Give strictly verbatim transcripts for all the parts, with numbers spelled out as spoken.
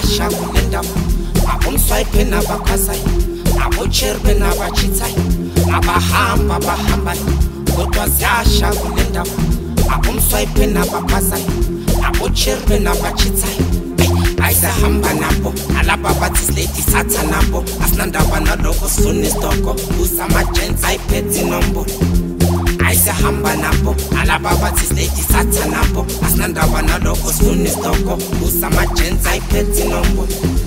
ziyasha kule ndawo, abomswipe nabakhasayo, abocherbe nabachithayo, abahamba abahambayo, kodwa ziyasha kule ndawo, abomswipe nabakhasayo, abocherbe nabachithayo. Ayisahamba nabo, alaba bathi lady satha nabo, asinandaba naloko sifuna isitoko, usamagents ayiphethe inombolo. Ayisahamba nabo, alaba bathi lady satha nabo, asinandaba naloko sifuna isitoko, usamagents ayiphethe inombolo.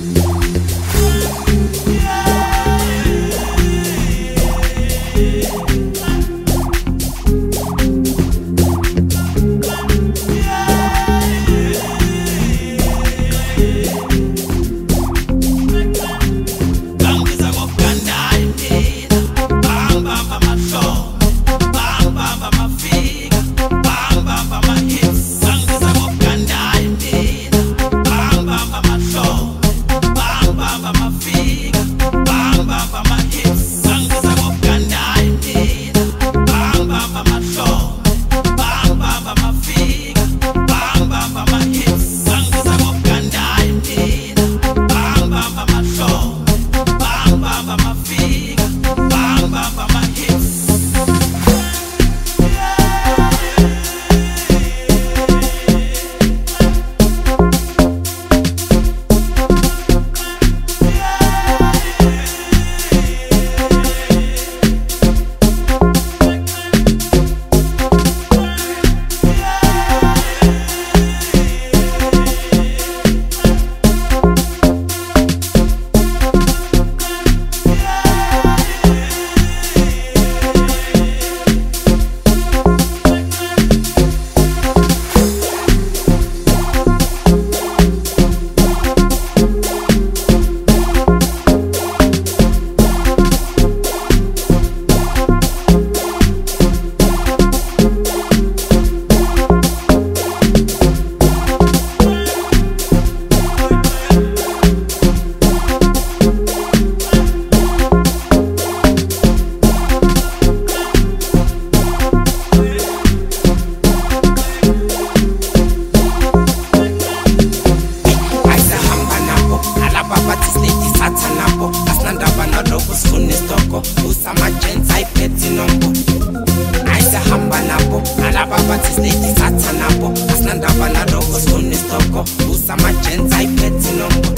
Usamagents ayiphethe inombolo. Ayisahamba nabo, alaba bathi lady satha nabo, asinandaba naloko sifuna isitoko, usamagents ayiphethe inombolo.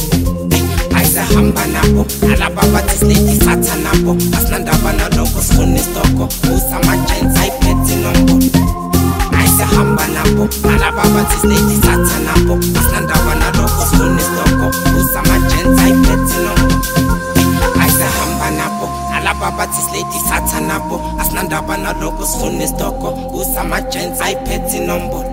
Ayisahamba nabo, alaba bathi lady satha nabo, asinandaba naloko sifuna isitoko, usamagents ayiphethe inombolo. Ayisahamba nabo, alaba bathi lady satha nabo, asinandaba naloko sifuna isitoko, usamagents ayiphethe inombolo. Ayisahamba nabo, alaba bathi lady satha nabo, asinandaba naloko sifuna isitoko, usamagents ayiphethe inombolo.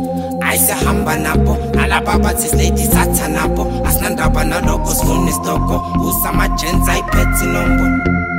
Ayisahamba nabo, alaba bathi lady satha nabo, asinandaba naloko sifuna isitoko, usamagents ayiphethe inombolo.